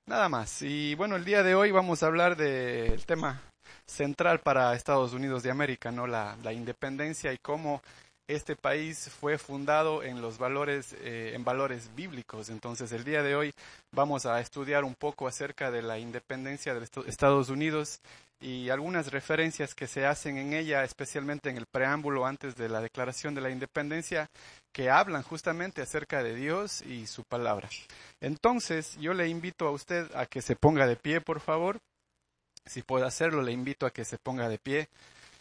Nada más. Y bueno, el día de hoy vamos a hablar del tema central para Estados Unidos de América, ¿no? La independencia y cómo este país fue fundado en los valores, en valores bíblicos. Entonces, el día de hoy vamos a estudiar un poco acerca de la independencia de Estados Unidos y algunas referencias que se hacen en ella, especialmente en el preámbulo antes de la Declaración de la Independencia, que hablan justamente acerca de Dios y su palabra. Entonces, yo le invito a usted a que se ponga de pie, por favor. Si puede hacerlo, le invito a que se ponga de pie.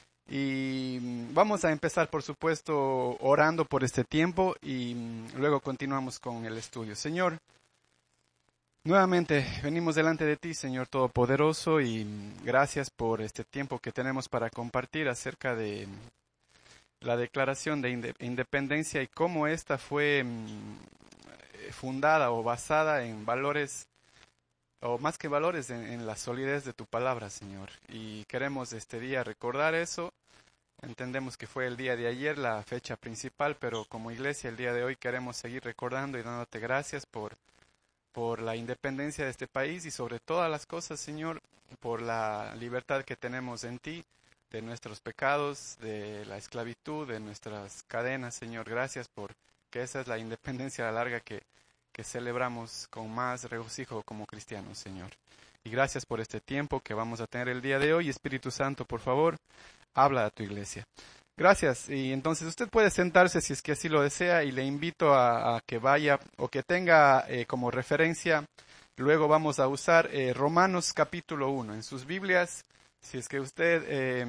Y vamos a empezar, por supuesto, orando por este tiempo y luego continuamos con el estudio. Señor, nuevamente venimos delante de ti, Señor Todopoderoso, y gracias por este tiempo que tenemos para compartir acerca de la Declaración de Independencia y cómo esta fue fundada o basada en valores, o más que valores, en la solidez de tu palabra, Señor. Y queremos este día recordar eso. Entendemos que fue el día de ayer la fecha principal, pero como iglesia el día de hoy queremos seguir recordando y dándote gracias por la independencia de este país y sobre todas las cosas, Señor, por la libertad que tenemos en ti, de nuestros pecados, de la esclavitud, de nuestras cadenas, Señor. Gracias por que esa es la independencia larga que celebramos con más regocijo como cristianos, Señor. Y gracias por este tiempo que vamos a tener el día de hoy. Espíritu Santo, por favor, habla a tu iglesia. Gracias. Y entonces usted puede sentarse si es que así lo desea y le invito a que vaya o que tenga como referencia. Luego vamos a usar Romanos capítulo 1 en sus Biblias. Si es que usted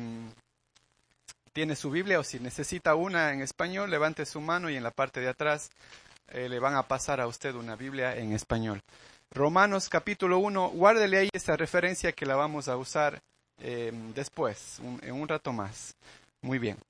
tiene su Biblia o si necesita una en español, levante su mano y en la parte de atrás le van a pasar a usted una Biblia en español. Romanos capítulo 1, guárdele ahí esa referencia que la vamos a usar después, en un rato más. Muy bien.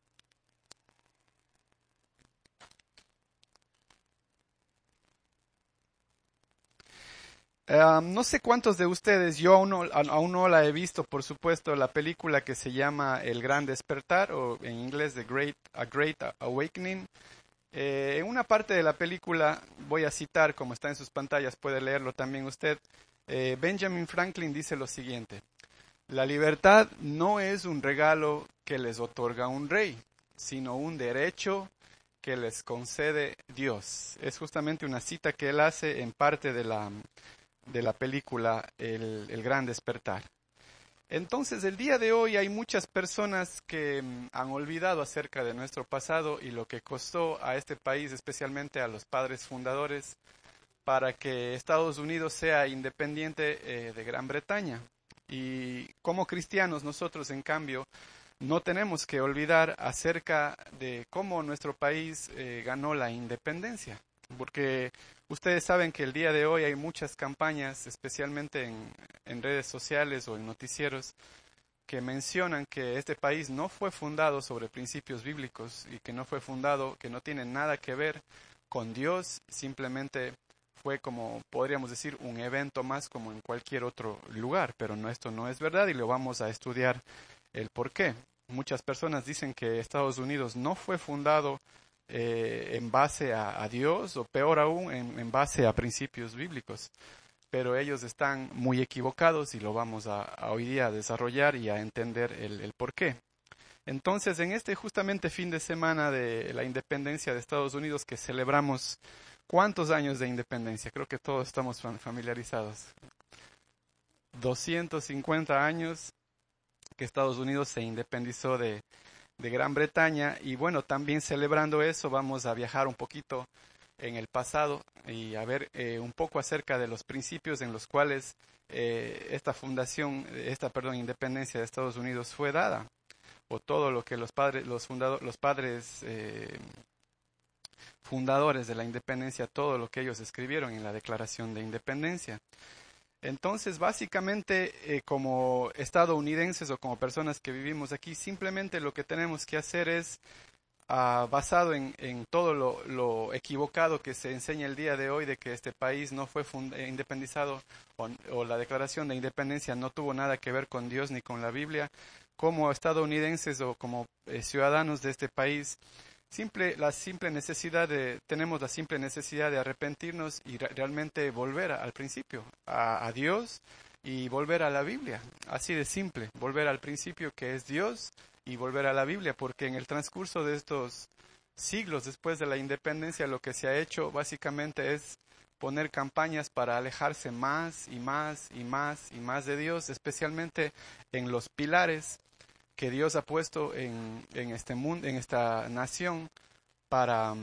No sé cuántos de ustedes, yo aún no la he visto, por supuesto, la película que se llama El Gran Despertar, o en inglés A Great Awakening. En una parte de la película, voy a citar, como está en sus pantallas, puede leerlo también usted, Benjamin Franklin dice lo siguiente: la libertad no es un regalo que les otorga un rey, sino un derecho que les concede Dios. Es justamente una cita que él hace en parte de la película El Gran Despertar. Entonces, el día de hoy hay muchas personas que han olvidado acerca de nuestro pasado y lo que costó a este país, especialmente a los padres fundadores, para que Estados Unidos sea independiente de Gran Bretaña. Y como cristianos nosotros, en cambio, no tenemos que olvidar acerca de cómo nuestro país ganó la independencia, porque ustedes saben que el día de hoy hay muchas campañas, especialmente en redes sociales o en noticieros, que mencionan que este país no fue fundado sobre principios bíblicos y que no fue fundado, que no tiene nada que ver con Dios, simplemente fue, como podríamos decir, un evento más como en cualquier otro lugar, pero esto no es verdad y lo vamos a estudiar el por qué. Muchas personas dicen que Estados Unidos no fue fundado en base a Dios, o peor aún, en base a principios bíblicos, pero ellos están muy equivocados y lo vamos a hoy día a desarrollar y a entender el por qué. Entonces, en este justamente fin de semana de la independencia de Estados Unidos que celebramos, ¿cuántos años de independencia? Creo que todos estamos familiarizados. 250 años que Estados Unidos se independizó de Gran Bretaña, y bueno, también celebrando eso vamos a viajar un poquito en el pasado y a ver un poco acerca de los principios en los cuales independencia de Estados Unidos fue dada, o todo lo que los padres fundadores de la independencia, todo lo que ellos escribieron en la Declaración de Independencia. Entonces, básicamente, como estadounidenses o como personas que vivimos aquí, simplemente lo que tenemos que hacer es, basado en todo lo equivocado que se enseña el día de hoy, de que este país no fue independizado o la Declaración de Independencia no tuvo nada que ver con Dios ni con la Biblia, como estadounidenses o como ciudadanos de este país, tenemos la simple necesidad de arrepentirnos y realmente volver al principio, a Dios y volver a la Biblia. Así de simple, volver al principio que es Dios y volver a la Biblia, porque en el transcurso de estos siglos después de la independencia lo que se ha hecho básicamente es poner campañas para alejarse más y más y más y más de Dios, especialmente en los pilares que Dios ha puesto en este mundo, en esta nación, para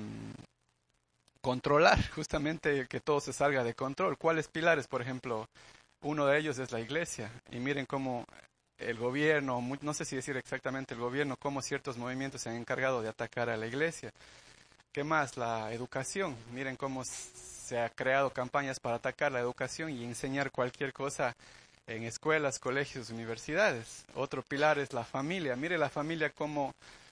controlar justamente que todo se salga de control. ¿Cuáles pilares? Por ejemplo, uno de ellos es la iglesia. Y miren cómo el gobierno, no sé si decir exactamente el gobierno, cómo ciertos movimientos se han encargado de atacar a la iglesia. ¿Qué más? La educación. Miren cómo se ha creado campañas para atacar la educación y enseñar cualquier cosa en escuelas, colegios, universidades. Otro pilar es la familia. Mire la familia cómo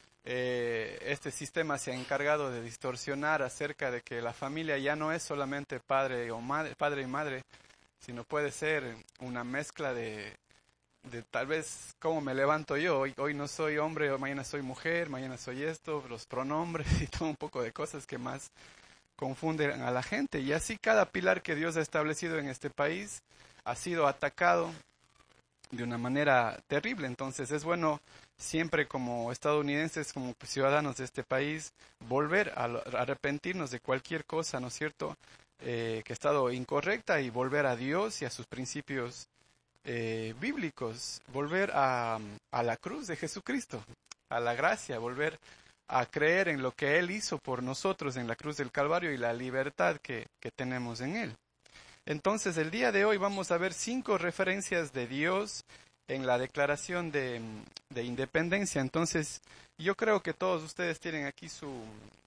este sistema se ha encargado de distorsionar acerca de que la familia ya no es solamente padre y madre, sino puede ser una mezcla de tal vez cómo me levanto yo. Hoy no soy hombre, o mañana soy mujer, mañana soy esto, los pronombres y todo un poco de cosas que más confunden a la gente. Y así cada pilar que Dios ha establecido en este país ha sido atacado de una manera terrible. Entonces es bueno siempre como estadounidenses, como ciudadanos de este país, volver a arrepentirnos de cualquier cosa, ¿no es cierto?, que ha estado incorrecta y volver a Dios y a sus principios bíblicos, volver a la cruz de Jesucristo, a la gracia, volver a creer en lo que Él hizo por nosotros en la cruz del Calvario y la libertad que tenemos en Él. Entonces, el día de hoy vamos a ver 5 referencias de Dios en la Declaración de Independencia. Entonces, yo creo que todos ustedes tienen aquí su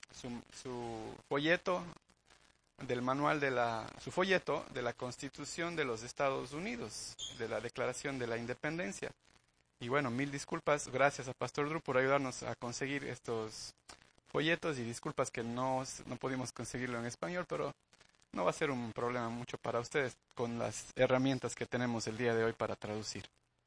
folleto del manual su folleto de la Constitución de los Estados Unidos, de la Declaración de la Independencia. Y bueno, mil disculpas, gracias a Pastor Drew por ayudarnos a conseguir estos folletos y disculpas que no pudimos conseguirlo en español, pero no va a ser un problema mucho para ustedes con las herramientas que tenemos el día de hoy para traducir.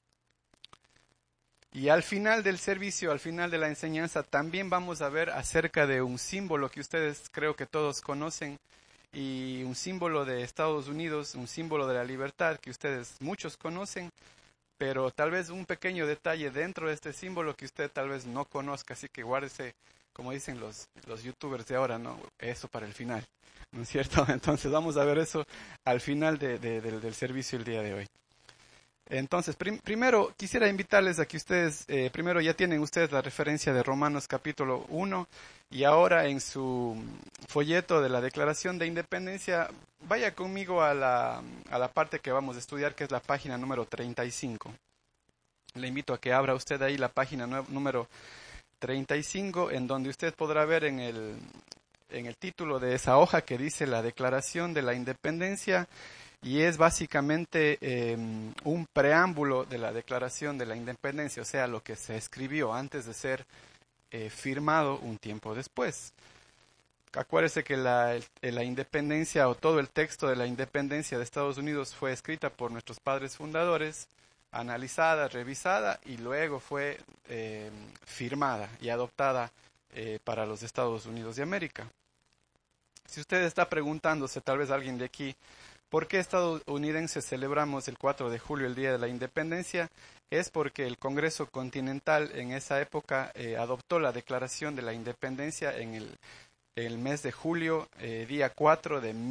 Y al final del servicio, al final de la enseñanza, también vamos a ver acerca de un símbolo que ustedes creo que todos conocen, y un símbolo de Estados Unidos, un símbolo de la libertad que ustedes muchos conocen, pero tal vez un pequeño detalle dentro de este símbolo que usted tal vez no conozca, así que guárdese, como dicen los youtubers de ahora, ¿no? Eso para el final, ¿no es cierto? Entonces vamos a ver eso al final del servicio el día de hoy. Entonces, primero quisiera invitarles a que ustedes, primero ya tienen ustedes la referencia de Romanos capítulo 1 y ahora en su folleto de la Declaración de Independencia, vaya conmigo a la parte que vamos a estudiar, que es la página número 35. Le invito a que abra usted ahí la página número 35, en donde usted podrá ver en el título de esa hoja que dice la Declaración de la Independencia. Y es básicamente un preámbulo de la Declaración de la Independencia, o sea, lo que se escribió antes de ser firmado un tiempo después. Acuérdese que la independencia o todo el texto de la independencia de Estados Unidos fue escrita por nuestros padres fundadores, analizada, revisada y luego fue firmada y adoptada para los Estados Unidos de América. Si usted está preguntándose, tal vez alguien de aquí, ¿por qué estadounidenses celebramos el 4 de julio, el Día de la Independencia? Es porque el Congreso Continental en esa época adoptó la Declaración de la Independencia en el mes de julio, día 4 de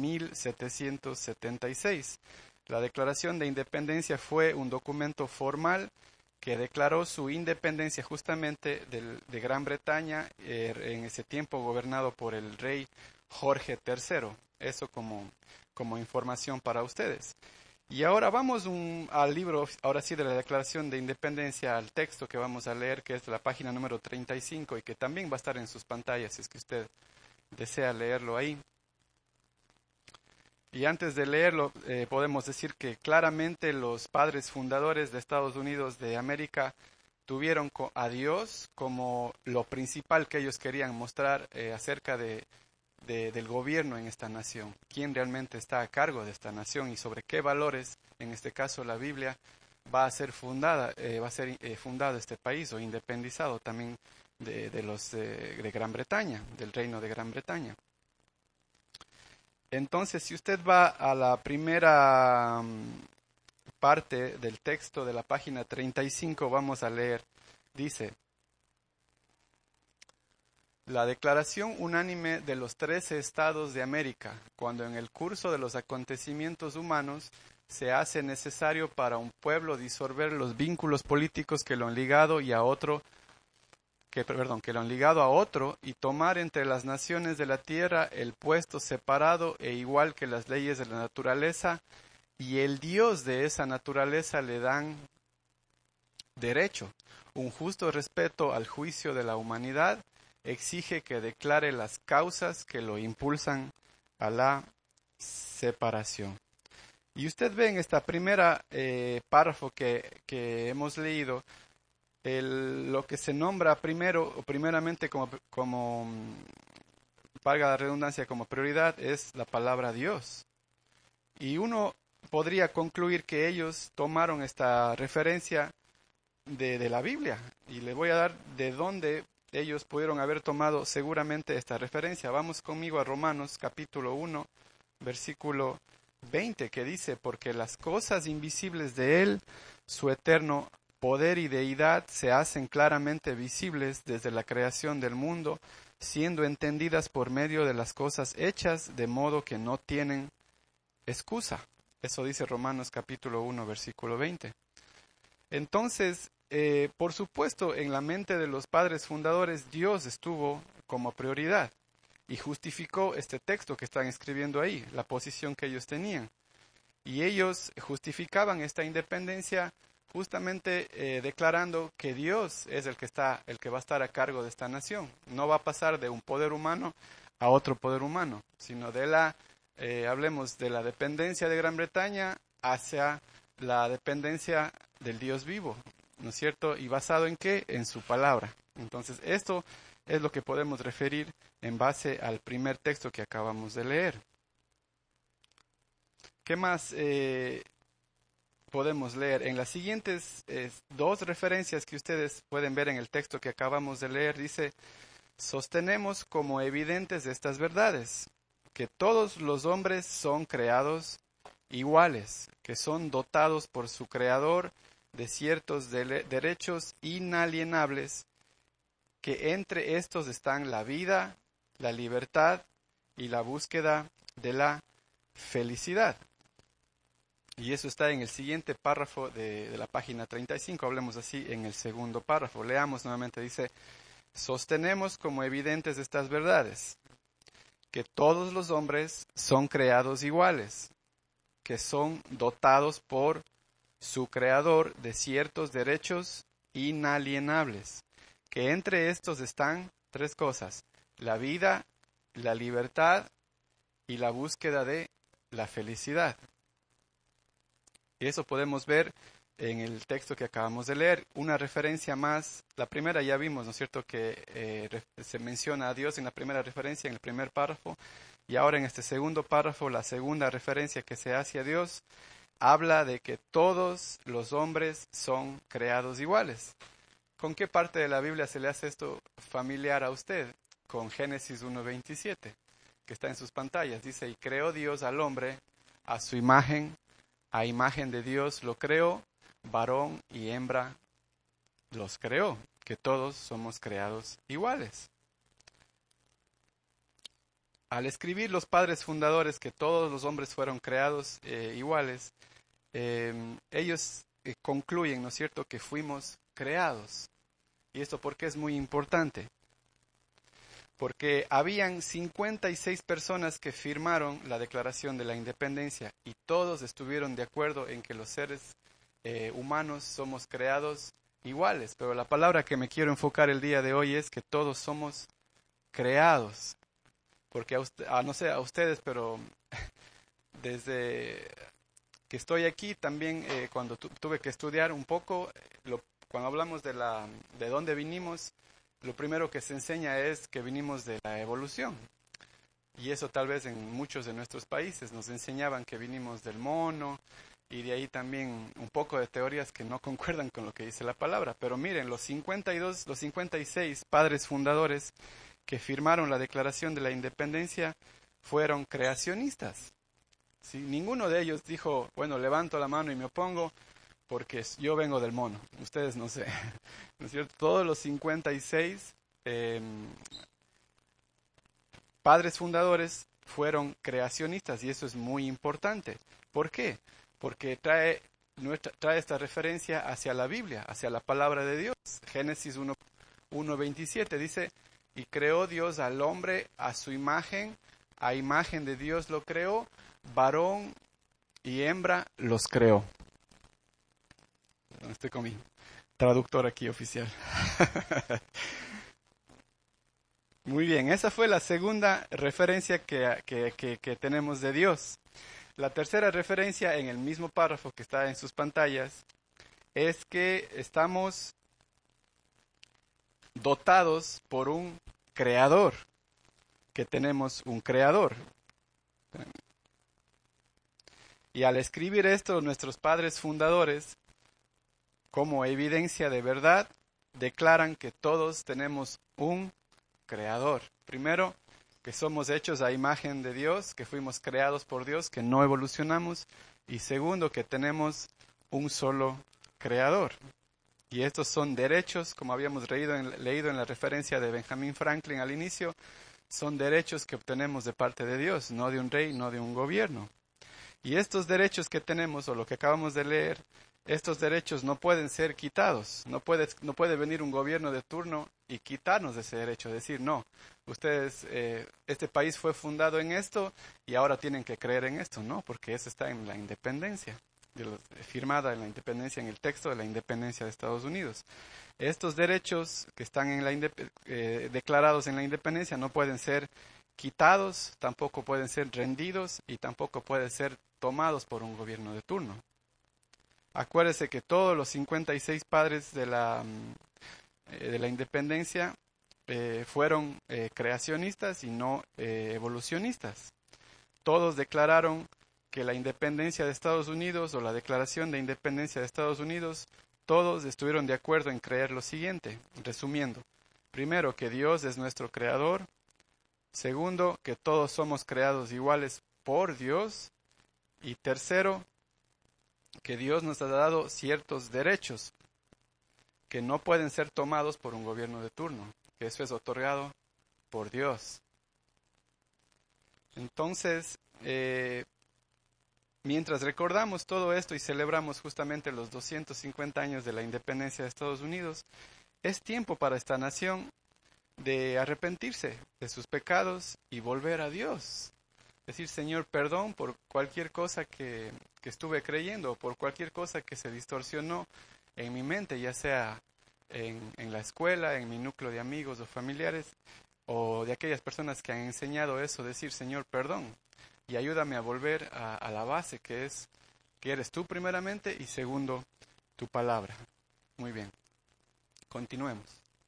1776. La Declaración de Independencia fue un documento formal que declaró su independencia justamente de Gran Bretaña, en ese tiempo gobernado por el rey Jorge III. Eso como información para ustedes. Y ahora vamos al libro, ahora sí, de la Declaración de Independencia, al texto que vamos a leer, que es la página número 35 y que también va a estar en sus pantallas si es que usted desea leerlo ahí. Y antes de leerlo, podemos decir que claramente los padres fundadores de Estados Unidos de América tuvieron a Dios como lo principal que ellos querían mostrar acerca del gobierno en esta nación, quién realmente está a cargo de esta nación y sobre qué valores, en este caso la Biblia, va a ser fundado este país o independizado, también de Gran Bretaña, del reino de Gran Bretaña. Entonces, si usted va a la primera parte del texto de la página 35, vamos a leer, dice: la declaración unánime de los 13 estados de América, cuando en el curso de los acontecimientos humanos se hace necesario para un pueblo disolver los vínculos políticos que lo han ligado a otro y tomar entre las naciones de la tierra el puesto separado e igual que las leyes de la naturaleza, y el Dios de esa naturaleza le dan derecho, un justo respeto al juicio de la humanidad, exige que declare las causas que lo impulsan a la separación. Y usted ve en esta primera párrafo que hemos leído, lo que se nombra primeramente como valga la redundancia, como prioridad, es la palabra Dios. Y uno podría concluir que ellos tomaron esta referencia de la Biblia. Y le voy a dar de dónde ellos pudieron haber tomado seguramente esta referencia. Vamos conmigo a Romanos capítulo 1, versículo 20, que dice: porque las cosas invisibles de Él, su eterno poder y deidad, se hacen claramente visibles desde la creación del mundo, siendo entendidas por medio de las cosas hechas, de modo que no tienen excusa. Eso dice Romanos capítulo 1, versículo 20. Entonces, por supuesto, en la mente de los padres fundadores, Dios estuvo como prioridad y justificó este texto que están escribiendo ahí, la posición que ellos tenían. Y ellos justificaban esta independencia justamente declarando que Dios es el que va a estar a cargo de esta nación. No va a pasar de un poder humano a otro poder humano, sino hablemos de la dependencia de Gran Bretaña hacia la dependencia del Dios vivo, ¿no es cierto? ¿Y basado en qué? En su palabra. Entonces, esto es lo que podemos referir en base al primer texto que acabamos de leer. ¿Qué más podemos leer? En las siguientes dos referencias que ustedes pueden ver en el texto que acabamos de leer, dice: sostenemos como evidentes estas verdades, que todos los hombres son creados iguales, que son dotados por su Creador de ciertos derechos inalienables, que entre estos están la vida, la libertad y la búsqueda de la felicidad. Y eso está en el siguiente párrafo de la página 35, hablemos así en el segundo párrafo. Leamos nuevamente, dice: sostenemos como evidentes estas verdades, que todos los hombres son creados iguales, que son dotados por su Creador de ciertos derechos inalienables, que entre estos están tres cosas: la vida, la libertad y la búsqueda de la felicidad. Y eso podemos ver en el texto que acabamos de leer. Una referencia más, la primera ya vimos, ¿no es cierto?, que se menciona a Dios en la primera referencia, en el primer párrafo, y ahora en este segundo párrafo, la segunda referencia que se hace a Dios, habla de que todos los hombres son creados iguales. ¿Con qué parte de la Biblia se le hace esto familiar a usted? Con Génesis 1:27, que está en sus pantallas. Dice: y creó Dios al hombre a su imagen, a imagen de Dios lo creó, varón y hembra los creó, que todos somos creados iguales. Al escribir los padres fundadores que todos los hombres fueron creados iguales, ellos concluyen, ¿no es cierto?, que fuimos creados. ¿Y esto por qué es muy importante? Porque habían 56 personas que firmaron la Declaración de la Independencia y todos estuvieron de acuerdo en que los seres humanos somos creados iguales. Pero la palabra que me quiero enfocar el día de hoy es que todos somos creados. Porque no sé a ustedes, pero desde que estoy aquí también, cuando tuve que estudiar un poco, cuando hablamos de dónde vinimos, lo primero que se enseña es que vinimos de la evolución. Y eso tal vez en muchos de nuestros países nos enseñaban que vinimos del mono y de ahí también un poco de teorías que no concuerdan con lo que dice la palabra. Pero miren, los 56 padres fundadores que firmaron la Declaración de la Independencia fueron creacionistas. ¿Sí? Ninguno de ellos dijo, bueno, levanto la mano y me opongo porque yo vengo del mono. Ustedes no sé, ¿no es cierto? Todos los 56 padres fundadores fueron creacionistas y eso es muy importante. ¿Por qué? Porque trae esta referencia hacia la Biblia, hacia la palabra de Dios. Génesis 1:27 dice, y creó Dios al hombre a su imagen, a imagen de Dios lo creó, varón y hembra los creó. Estoy con mi traductor aquí oficial. Muy bien, esa fue la segunda referencia que tenemos de Dios. La tercera referencia en el mismo párrafo que está en sus pantallas es que estamos dotados por un creador, que tenemos un creador. Y al escribir esto, nuestros padres fundadores, como evidencia de verdad, declaran que todos tenemos un creador. Primero, que somos hechos a imagen de Dios, que fuimos creados por Dios, que no evolucionamos. Y segundo, que tenemos un solo creador. Y estos son derechos, como habíamos leído en la referencia de Benjamin Franklin al inicio, son derechos que obtenemos de parte de Dios, no de un rey, no de un gobierno. Y estos derechos que tenemos, o lo que acabamos de leer, estos derechos no pueden ser quitados. No puede venir un gobierno de turno y quitarnos de ese derecho. Decir, no, ustedes, este país fue fundado en esto y ahora tienen que creer en esto. No, porque eso está en la independencia, firmada en la independencia, en el texto de la independencia de Estados Unidos. Estos derechos que están declarados en la independencia no pueden ser quitados, tampoco pueden ser rendidos y tampoco pueden ser tomados por un gobierno de turno. Acuérdese que todos los 56 padres de la independencia fueron creacionistas y no evolucionistas. Todos declararon que la independencia de Estados Unidos o la declaración de independencia de Estados Unidos, todos estuvieron de acuerdo en creer lo siguiente, resumiendo. Primero, que Dios es nuestro creador. Segundo, que todos somos creados iguales por Dios. Y tercero, que Dios nos ha dado ciertos derechos que no pueden ser tomados por un gobierno de turno, que eso es otorgado por Dios. Entonces, mientras recordamos todo esto y celebramos justamente los 250 años de la independencia de Estados Unidos, es tiempo para esta nación de arrepentirse de sus pecados y volver a Dios. Decir, Señor, perdón por cualquier cosa que estuve creyendo, por cualquier cosa que se distorsionó en mi mente, ya sea en la escuela, en mi núcleo de amigos o familiares, o de aquellas personas que han enseñado eso, decir, Señor, perdón, y ayúdame a volver a la base que eres tú primeramente y segundo, tu palabra. Muy bien, continuemos.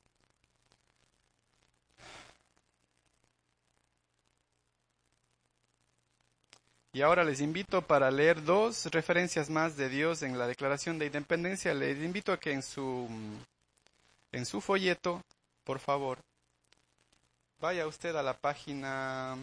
Y ahora les invito para leer dos referencias más de Dios en la Declaración de Independencia. Les invito a que en su folleto, por favor, vaya usted a la página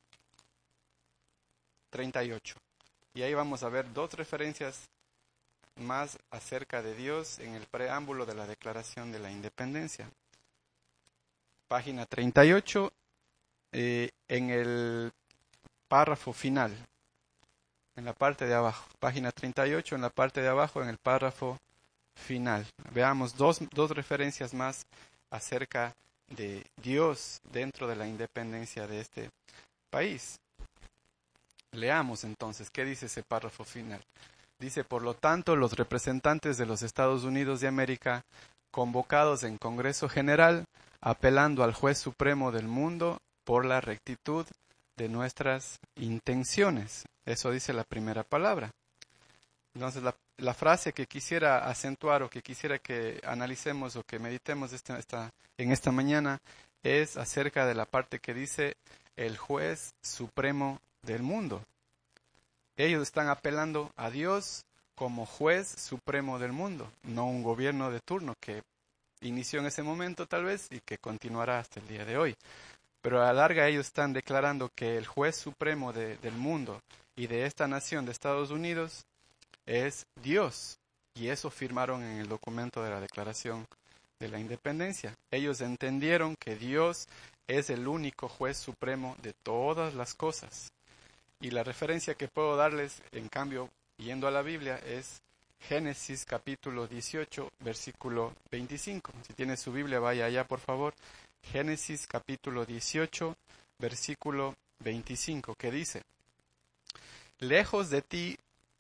38. Y ahí vamos a ver dos referencias más acerca de Dios en el preámbulo de la Declaración de la Independencia. Página 38, en el párrafo final. En la parte de abajo, página 38, en la parte de abajo, en el párrafo final. Veamos dos referencias más acerca de Dios dentro de la independencia de este país. Leamos entonces, ¿qué dice ese párrafo final? Dice, por lo tanto, los representantes de los Estados Unidos de América, convocados en Congreso General, apelando al Juez Supremo del mundo por la rectitud de nuestras intenciones. Eso dice la primera palabra. Entonces, la frase que quisiera acentuar o que quisiera que analicemos o que meditemos en esta mañana es acerca de la parte que dice el Juez Supremo del mundo. Ellos están apelando a Dios como juez supremo del mundo, no un gobierno de turno que inició en ese momento tal vez y que continuará hasta el día de hoy. Pero a la larga ellos están declarando que el juez supremo del mundo y de esta nación de Estados Unidos es Dios. Y eso firmaron en el documento de la Declaración de la Independencia. Ellos entendieron que Dios es el único juez supremo de todas las cosas. Y la referencia que puedo darles, en cambio, yendo a la Biblia, es Génesis capítulo 18, versículo 25. Si tiene su Biblia, vaya allá, por favor. Génesis capítulo 18, versículo 25, que dice: Lejos de ti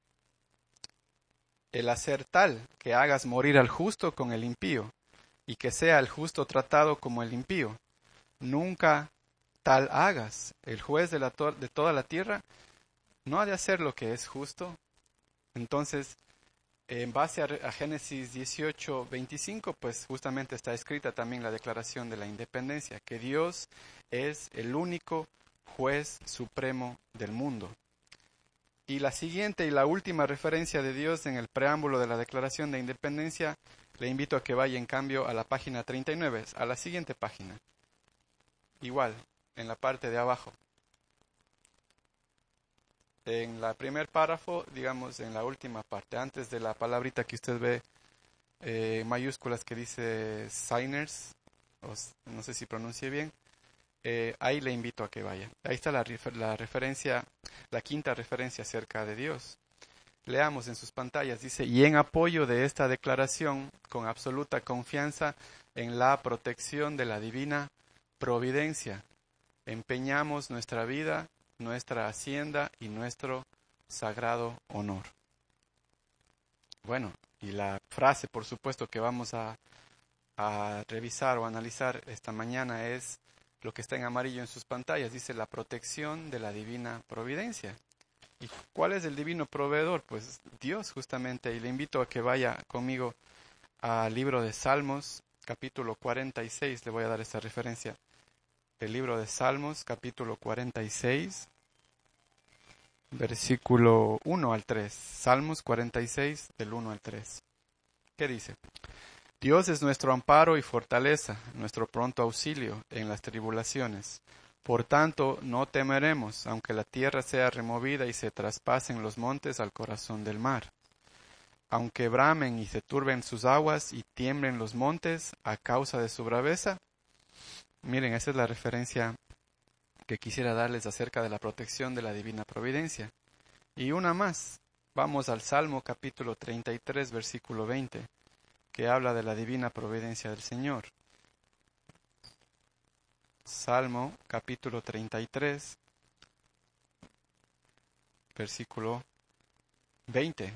el hacer tal que hagas morir al justo con el impío, y que sea el justo tratado como el impío. Nunca tal hagas. El juez de toda la tierra no ha de hacer lo que es justo. Entonces, en base a Génesis 18, 25, pues justamente está escrita también la Declaración de la Independencia, que Dios es el único juez supremo del mundo. Y la siguiente y la última referencia de Dios en el preámbulo de la Declaración de Independencia, le invito a que vaya en cambio a la página 39, a la siguiente página. Igual, en la parte de abajo. En la primer párrafo, digamos, en la última parte, antes de la palabrita que usted ve, mayúsculas que dice signers, no sé si pronuncie bien, ahí le invito a que vaya. Ahí está la referencia, la quinta referencia acerca de Dios. Leamos en sus pantallas, dice: y en apoyo de esta declaración, con absoluta confianza en la protección de la divina providencia, empeñamos nuestra vida, nuestra hacienda y nuestro sagrado honor. Bueno, y la frase, por supuesto, que vamos a revisar o analizar esta mañana es lo que está en amarillo en sus pantallas. Dice: la protección de la divina providencia. ¿Y cuál es el divino proveedor? Pues Dios, justamente. Y le invito a que vaya conmigo al libro de Salmos, capítulo 46. Le voy a dar esta referencia. El libro de Salmos, capítulo 46, versículo 1 al 3. Salmos 46, del 1 al 3. ¿Qué dice? Dios es nuestro amparo y fortaleza, nuestro pronto auxilio en las tribulaciones. Por tanto, no temeremos, aunque la tierra sea removida y se traspasen los montes al corazón del mar. Aunque bramen y se turben sus aguas y tiemblen los montes a causa de su braveza. Miren, esa es la referencia que quisiera darles acerca de la protección de la divina providencia. Y una más. Vamos al Salmo capítulo 33, versículo 20, que habla de la divina providencia del Señor. Salmo capítulo 33, versículo 20.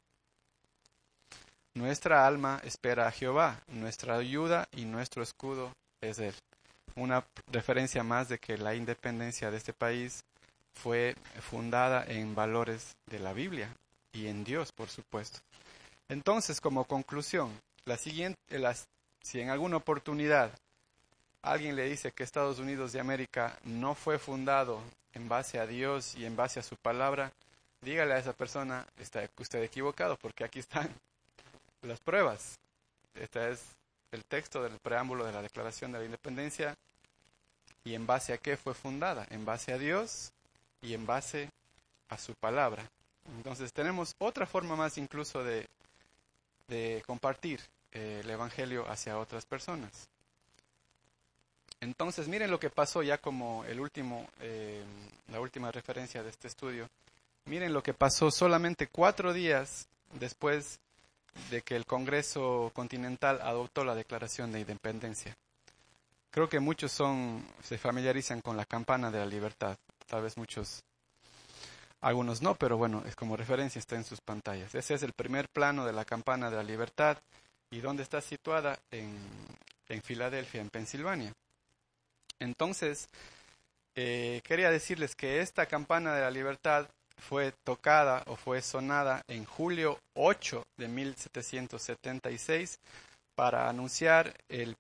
Nuestra alma espera a Jehová, nuestra ayuda y nuestro escudo es Él. Una referencia más de que la independencia de este país fue fundada en valores de la Biblia y en Dios, por supuesto. Entonces, como conclusión, si en alguna oportunidad alguien le dice que Estados Unidos de América no fue fundado en base a Dios y en base a su palabra, dígale a esa persona: está usted equivocado, porque aquí están las pruebas. Este es el texto del preámbulo de la Declaración de la Independencia. ¿Y en base a qué fue fundada? En base a Dios y en base a su palabra. Entonces tenemos otra forma más incluso de compartir el Evangelio hacia otras personas. Entonces miren lo que pasó ya como la última referencia de este estudio. Miren lo que pasó solamente 4 días después de que el Congreso Continental adoptó la Declaración de Independencia. Creo que muchos se familiarizan con la campana de la libertad. Tal vez algunos no, pero bueno, es como referencia, está en sus pantallas. Ese es el primer plano de la campana de la libertad. ¿Y dónde está situada? En Filadelfia, en Pensilvania. Entonces, quería decirles que esta campana de la libertad fue tocada o fue sonada en julio 8 de 1776 para anunciar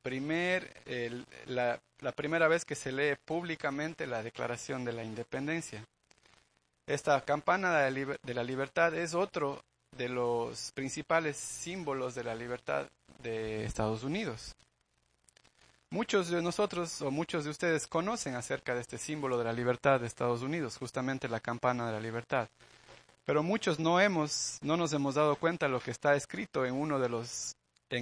la primera vez que se lee públicamente la Declaración de la Independencia. Esta campana de la libertad es otro de los principales símbolos de la libertad de Estados Unidos. Muchos de nosotros o muchos de ustedes conocen acerca de este símbolo de la libertad de Estados Unidos, justamente la campana de la libertad. Pero muchos no nos hemos dado cuenta de lo que está escrito en uno de los,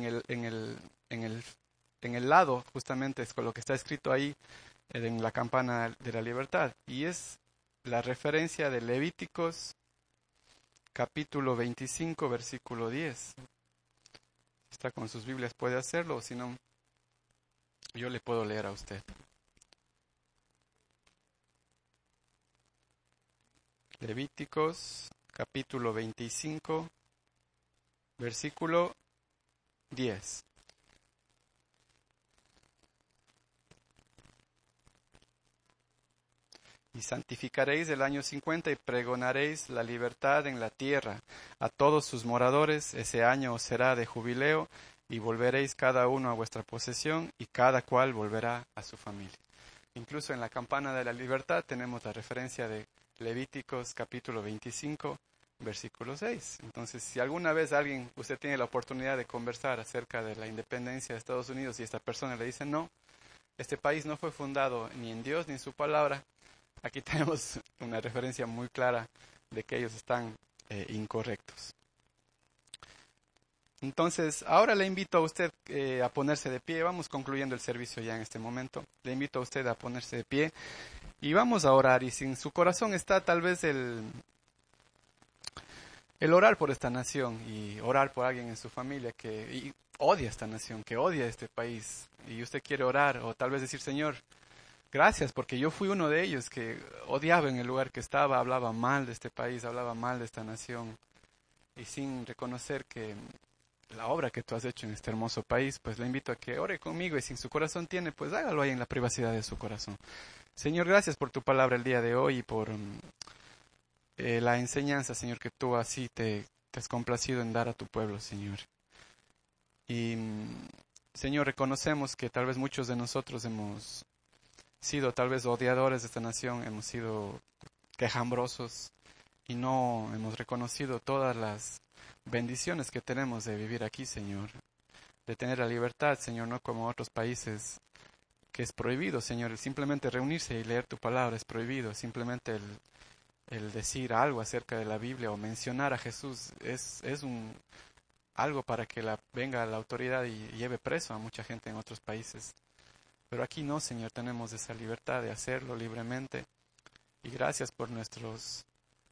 en el lado, justamente es con lo que está escrito ahí en la campana de la libertad. Y es la referencia de Levíticos capítulo 25, versículo 10. Si está con sus Biblias puede hacerlo, o si no, yo le puedo leer a usted. Levíticos capítulo 25, versículo 10. Y santificaréis el año 50 y pregonaréis la libertad en la tierra a todos sus moradores. Ese año os será de jubileo y volveréis cada uno a vuestra posesión y cada cual volverá a su familia. Incluso en la campana de la libertad tenemos la referencia de Levíticos capítulo 25, versículo 6. Entonces, si alguna vez usted tiene la oportunidad de conversar acerca de la independencia de Estados Unidos y esta persona le dice no, este país no fue fundado ni en Dios ni en su palabra, aquí tenemos una referencia muy clara de que ellos están incorrectos. Entonces, ahora le invito a usted a ponerse de pie. Vamos concluyendo el servicio ya en este momento. Le invito a usted a ponerse de pie y vamos a orar. Y si en su corazón está tal vez el orar por esta nación y orar por alguien en su familia que odia esta nación, que odia este país, y usted quiere orar o tal vez decir, Señor, gracias porque yo fui uno de ellos que odiaba en el lugar que estaba, hablaba mal de este país, hablaba mal de esta nación, y sin reconocer que la obra que tú has hecho en este hermoso país, pues le invito a que ore conmigo, y si en su corazón tiene, pues hágalo ahí en la privacidad de su corazón. Señor, gracias por tu palabra el día de hoy y por la enseñanza, Señor, que tú así te has complacido en dar a tu pueblo, Señor. Y, Señor, reconocemos que tal vez muchos de nosotros hemos sido tal vez odiadores de esta nación, hemos sido quejambrosos y no hemos reconocido todas las bendiciones que tenemos de vivir aquí, Señor, de tener la libertad, Señor, no como otros países que es prohibido, Señor, el simplemente reunirse y leer tu palabra es prohibido, simplemente el decir algo acerca de la Biblia o mencionar a Jesús es algo para que venga la autoridad y lleve preso a mucha gente en otros países. Pero aquí no, Señor, tenemos esa libertad de hacerlo libremente. Y gracias por nuestros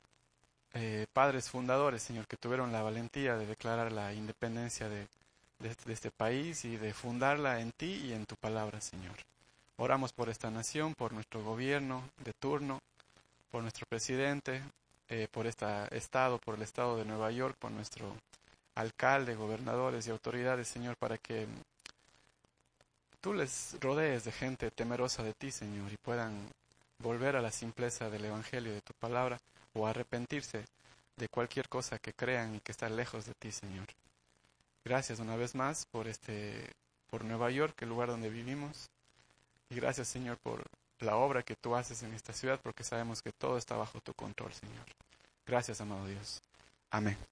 padres fundadores, Señor, que tuvieron la valentía de declarar la independencia de este país y de fundarla en ti y en tu palabra, Señor. Oramos por esta nación, por nuestro gobierno de turno, por nuestro presidente, por este estado, por el estado de Nueva York, por nuestro alcalde, gobernadores y autoridades, Señor, para que tú les rodees de gente temerosa de ti, Señor, y puedan volver a la simpleza del Evangelio de tu palabra o arrepentirse de cualquier cosa que crean y que está lejos de ti, Señor. Gracias una vez más por Nueva York, el lugar donde vivimos, y gracias, Señor, por la obra que tú haces en esta ciudad, porque sabemos que todo está bajo tu control, Señor. Gracias, amado Dios. Amén.